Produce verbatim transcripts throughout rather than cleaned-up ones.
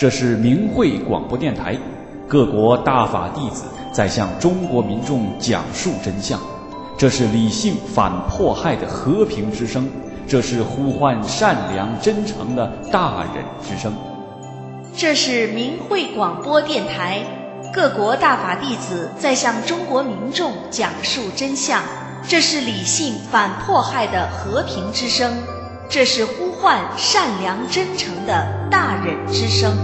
这是明慧广播电台，各国大法弟子在向中国民众讲述真相。这是理性反迫害的和平之声，这是呼唤善良真诚的大忍之声。 这是明慧广播电台，各国大法弟子在向中国民众讲述真相。这是理性反迫害的和平之声，这是呼唤善良真诚的大忍之声。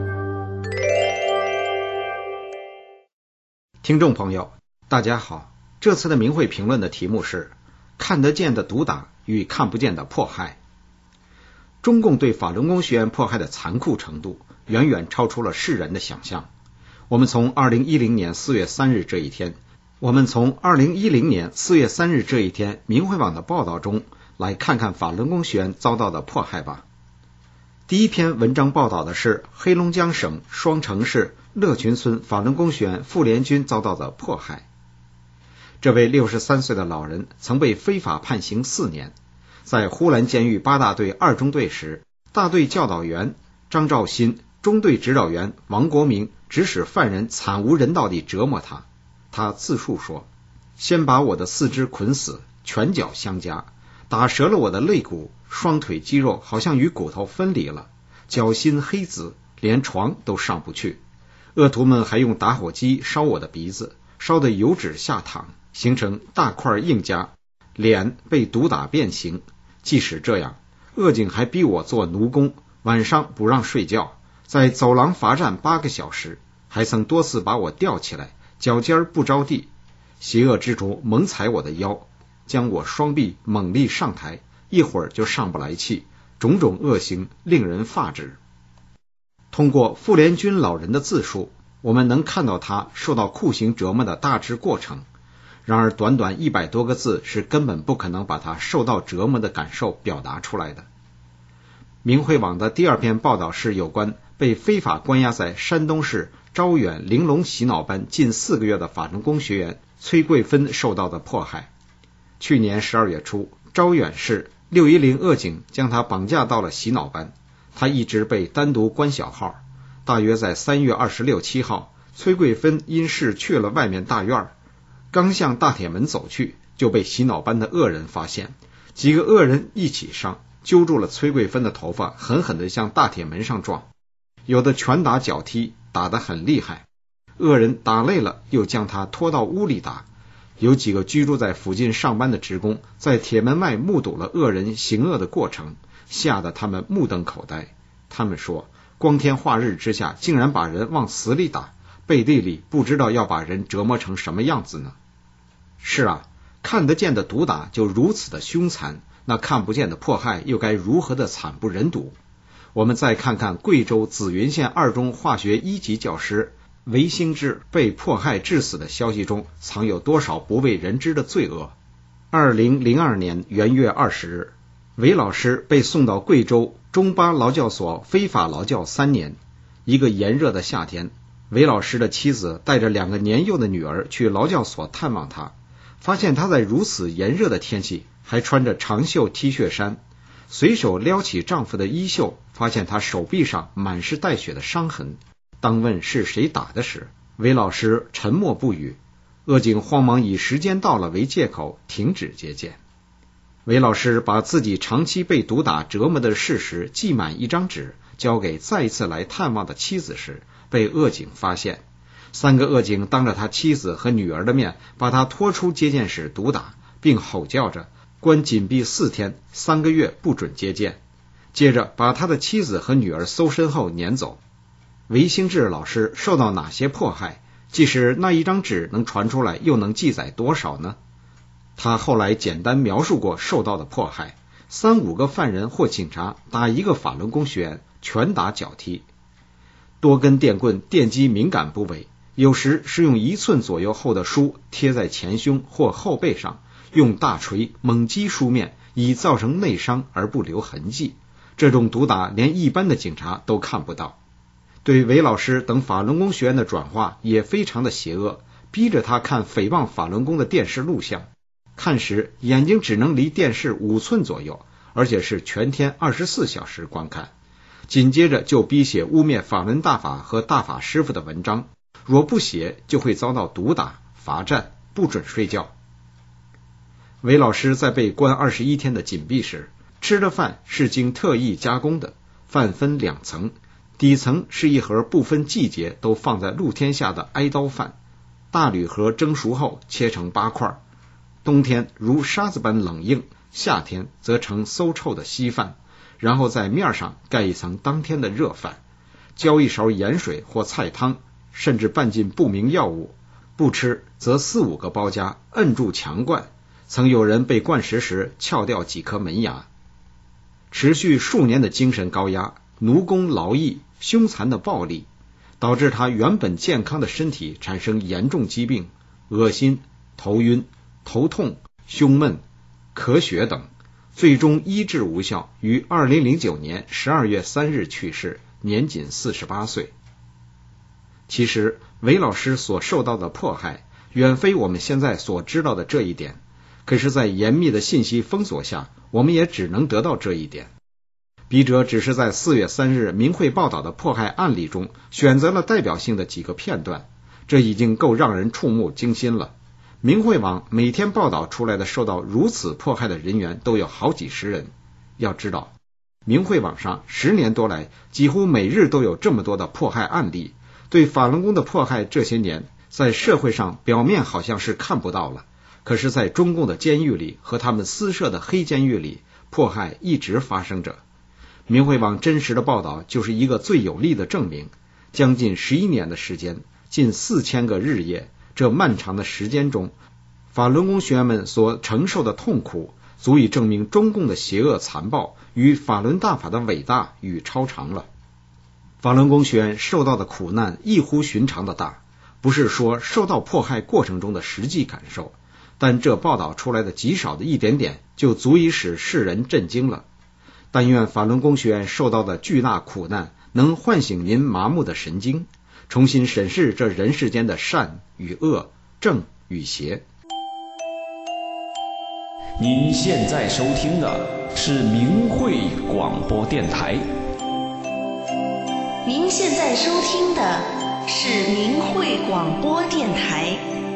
听众朋友，大家好，这次的明慧评论的题目是看得见的毒打与看不见的迫害。中共对法轮功学员迫害的残酷程度远远超出了世人的想象。我们从二零一零年四月三日这一天我们从二零一零年四月三日这一天明慧网的报道中来看看法轮功学员遭到的迫害吧。第一篇文章报道的是黑龙江省双城市乐群村法轮功学员傅连军遭到的迫害。这位六十三岁的老人曾被非法判刑四年，在呼兰监狱八大队二中队时，大队教导员张兆新、中队指导员王国明指使犯人惨无人道地折磨他。他自述说，先把我的四肢捆死，拳脚相加，打折了我的肋骨，双腿肌肉好像与骨头分离了，脚心黑紫，连床都上不去。恶徒们还用打火机烧我的鼻子，烧得油脂下淌，形成大块硬痂，脸被毒打变形。即使这样，恶警还逼我做奴工，晚上不让睡觉，在走廊罚站八个小时，还曾多次把我吊起来，脚尖不着地。邪恶之徒猛踩我的腰，将我双臂猛力上抬，一会儿就上不来气，种种恶行令人发指。通过傅连军老人的自述，我们能看到他受到酷刑折磨的大致过程。然而短短一百多个字是根本不可能把他受到折磨的感受表达出来的。明慧网的第二篇报道是有关被非法关押在山东市招远玲珑洗脑班近四个月的法轮功学员崔桂芬受到的迫害。去年十二月初，招远市六一零恶警将他绑架到了洗脑班，他一直被单独关小号。大约在三月二十六、七号，崔桂芬因事去了外面大院，刚向大铁门走去，就被洗脑班的恶人发现。几个恶人一起上，揪住了崔桂芬的头发，狠狠地向大铁门上撞，有的拳打脚踢，打得很厉害。恶人打累了，又将他拖到屋里打。有几个居住在附近上班的职工在铁门外目睹了恶人行恶的过程，吓得他们目瞪口呆。他们说，光天化日之下竟然把人往死里打，背地里不知道要把人折磨成什么样子呢？是啊，看得见的毒打就如此的凶残，那看不见的迫害又该如何的惨不忍睹。我们再看看贵州紫云县二中化学一级教师韦兴志被迫害致死的消息中藏有多少不为人知的罪恶。二零零二年元月二十日，韦老师被送到贵州中巴劳教所非法劳教三年。一个炎热的夏天，韦老师的妻子带着两个年幼的女儿去劳教所探望他，发现他在如此炎热的天气还穿着长袖 T 恤衫，随手撩起丈夫的衣袖，发现他手臂上满是带血的伤痕。当问是谁打的时，韦老师沉默不语。恶警慌忙以时间到了为借口停止接见。韦老师把自己长期被毒打折磨的事实记满一张纸，交给再一次来探望的妻子时，被恶警发现。三个恶警当着他妻子和女儿的面把他拖出接见室毒打，并吼叫着关紧闭四天，三个月不准接见。接着把他的妻子和女儿搜身后撵走。韦兴志老师受到哪些迫害？即使那一张纸能传出来，又能记载多少呢？他后来简单描述过受到的迫害：三五个犯人或警察打一个法轮功学员，拳打脚踢，多根电棍电击敏感部位，有时是用一寸左右厚的书贴在前胸或后背上，用大锤猛击书面，以造成内伤而不留痕迹。这种毒打连一般的警察都看不到。对韦老师等法轮功学员的转化也非常的邪恶，逼着他看诽谤法轮功的电视录像，看时眼睛只能离电视五寸左右，而且是全天二十四小时观看。 紧接着就逼写污蔑法轮大法和大法师父的文章，若不写就会遭到毒打、罚站，不准睡觉。韦老师在被关二十一天的紧闭时，吃的饭是经特意加工的，饭分两层，底层是一盒不分季节都放在露天下的挨刀饭，大铝盒蒸熟后切成八块，冬天如沙子般冷硬，夏天则成馊臭的稀饭，然后在面上盖一层当天的热饭，浇一勺盐水或菜汤，甚至拌进不明药物，不吃则四五个包夹摁住强灌，曾有人被灌食时撬掉几颗门牙。持续数年的精神高压、奴工劳役、凶残的暴力，导致他原本健康的身体产生严重疾病，恶心、头晕、头痛、胸闷、咳血等，最终医治无效，于二零零九年十二月三日去世，年仅四十八岁。其实韦老师所受到的迫害远非我们现在所知道的这一点，可是在严密的信息封锁下，我们也只能得到这一点。笔者只是在四月三日明慧报道的迫害案例中选择了代表性的几个片段，这已经够让人触目惊心了。明慧网每天报道出来的受到如此迫害的人员都有好几十人。要知道，明慧网上十年多来几乎每日都有这么多的迫害案例，对法轮功的迫害这些年在社会上表面好像是看不到了，可是在中共的监狱里和他们私设的黑监狱里，迫害一直发生着。明慧网真实的报道就是一个最有力的证明。将近十一年的时间，近四千个日夜，这漫长的时间中，法轮功学员们所承受的痛苦，足以证明中共的邪恶残暴与法轮大法的伟大与超常了。法轮功学员受到的苦难异乎寻常的大，不是说受到迫害过程中的实际感受，但这报道出来的极少的一点点，就足以使世人震惊了。但愿法轮功学员受到的巨大苦难能唤醒您麻木的神经，重新审视这人世间的善与恶、正与邪。 您现在收听的是明慧广播电台。 您现在收听的是明慧广播电台。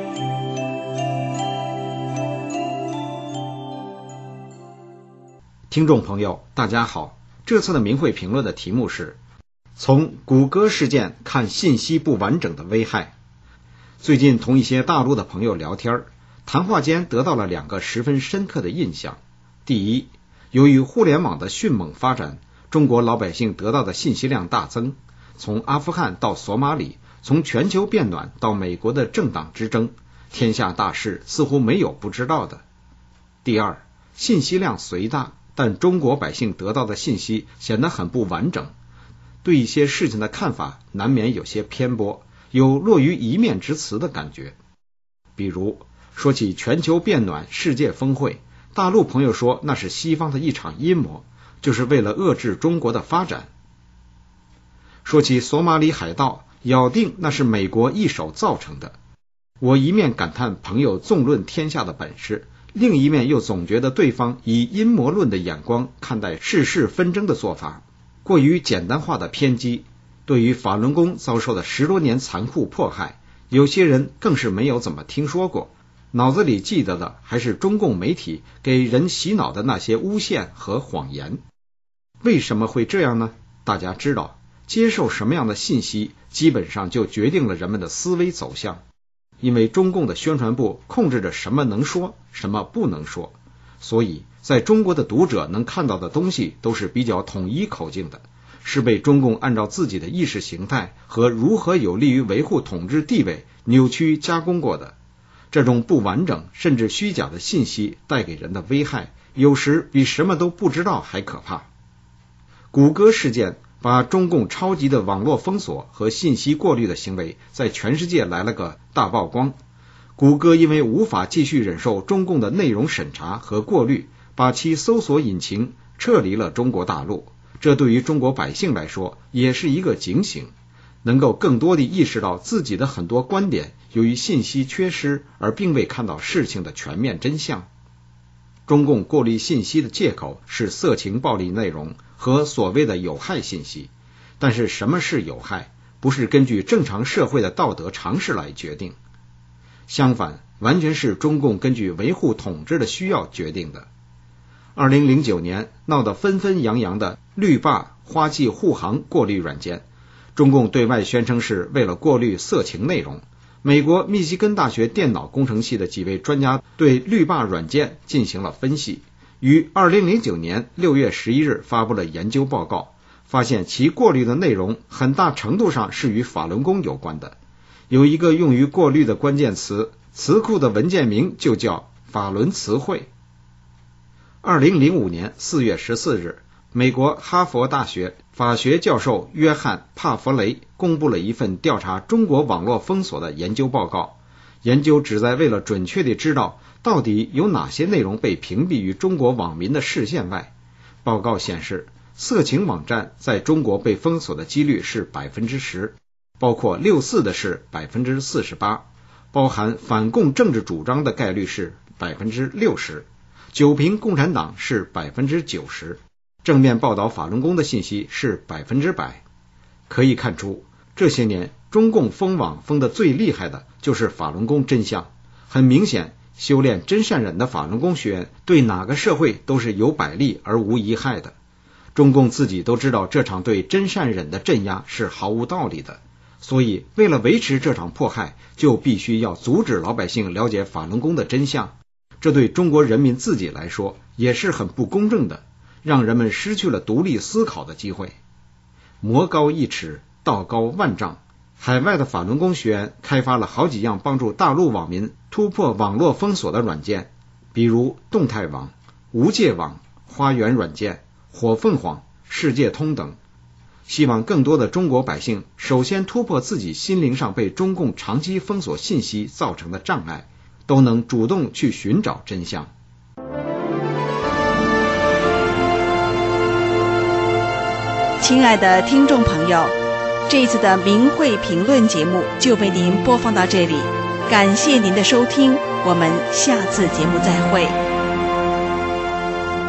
听众朋友大家好，这次的明慧评论的题目是从谷歌事件看信息不完整的危害。最近同一些大陆的朋友聊天，谈话间得到了两个十分深刻的印象。第一，由于互联网的迅猛发展，中国老百姓得到的信息量大增，从阿富汗到索马里，从全球变暖到美国的政党之争，天下大事似乎没有不知道的。第二，信息量虽大，但中国百姓得到的信息显得很不完整，对一些事情的看法难免有些偏颇，有落于一面之词的感觉。比如说起全球变暖世界峰会，大陆朋友说那是西方的一场阴谋，就是为了遏制中国的发展。说起索马里海盗，咬定那是美国一手造成的。我一面感叹朋友纵论天下的本事，另一面又总觉得对方以阴谋论的眼光看待世事纷争的做法过于简单化的偏激。对于法轮功遭受的十多年残酷迫害，有些人更是没有怎么听说过，脑子里记得的还是中共媒体给人洗脑的那些诬陷和谎言。为什么会这样呢？大家知道，接受什么样的信息基本上就决定了人们的思维走向，因为中共的宣传部控制着什么能说，什么不能说，所以在中国的读者能看到的东西都是比较统一口径的，是被中共按照自己的意识形态和如何有利于维护统治地位扭曲加工过的。这种不完整甚至虚假的信息带给人的危害，有时比什么都不知道还可怕。谷歌事件把中共超级的网络封锁和信息过滤的行为在全世界来了个大曝光。谷歌因为无法继续忍受中共的内容审查和过滤，把其搜索引擎撤离了中国大陆。这对于中国百姓来说也是一个警醒，能够更多地意识到自己的很多观点由于信息缺失而并未看到事情的全面真相。 中共过滤信息的借口是色情暴力内容和所谓的有害信息，但是什么是有害，不是根据正常社会的道德常识来决定，相反，完全是中共根据维护统治的需要决定的。二零零九年闹得纷纷扬扬的绿霸花季护航过滤软件，中共对外宣称是为了过滤色情内容。美国密西根大学电脑工程系的几位专家对绿霸软件进行了分析，于二零零九年六月十一日发布了研究报告，发现其过滤的内容很大程度上是与法轮功有关的。有一个用于过滤的关键词，词库的文件名就叫法轮词汇。二零零五年四月十四日，美国哈佛大学法学教授约翰·帕弗雷公布了一份调查中国网络封锁的研究报告。研究旨在为了准确地知道到底有哪些内容被屏蔽于中国网民的视线外。报告显示，色情网站在中国被封锁的几率是 百分之十， 包括六四的是 百分之四十八， 包含反共政治主张的概率是 百分之六十， 九评共产党是 百分之九十，正面报道法轮功的信息是百分之百。可以看出，这些年中共封网封得最厉害的就是法轮功真相。很明显，修炼真善忍的法轮功学员对哪个社会都是有百利而无一害的。中共自己都知道这场对真善忍的镇压是毫无道理的，所以为了维持这场迫害，就必须要阻止老百姓了解法轮功的真相。这对中国人民自己来说也是很不公正的，让人们失去了独立思考的机会。魔高一尺，道高万丈，海外的法轮功学员开发了好几样帮助大陆网民突破网络封锁的软件，比如动态网、无界网、花园软件、火凤凰、世界通等，希望更多的中国百姓首先突破自己心灵上被中共长期封锁信息造成的障碍，都能主动去寻找真相。 亲爱的听众朋友，这一次的明慧评论节目就为您播放到这里，感谢您的收听，我们下次节目再会。